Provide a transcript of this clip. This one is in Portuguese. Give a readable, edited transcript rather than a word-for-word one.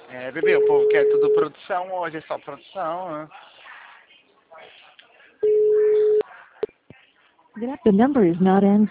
É, bebê, o povo quer tudo produção hoje, é só produção, né? The number is not answering.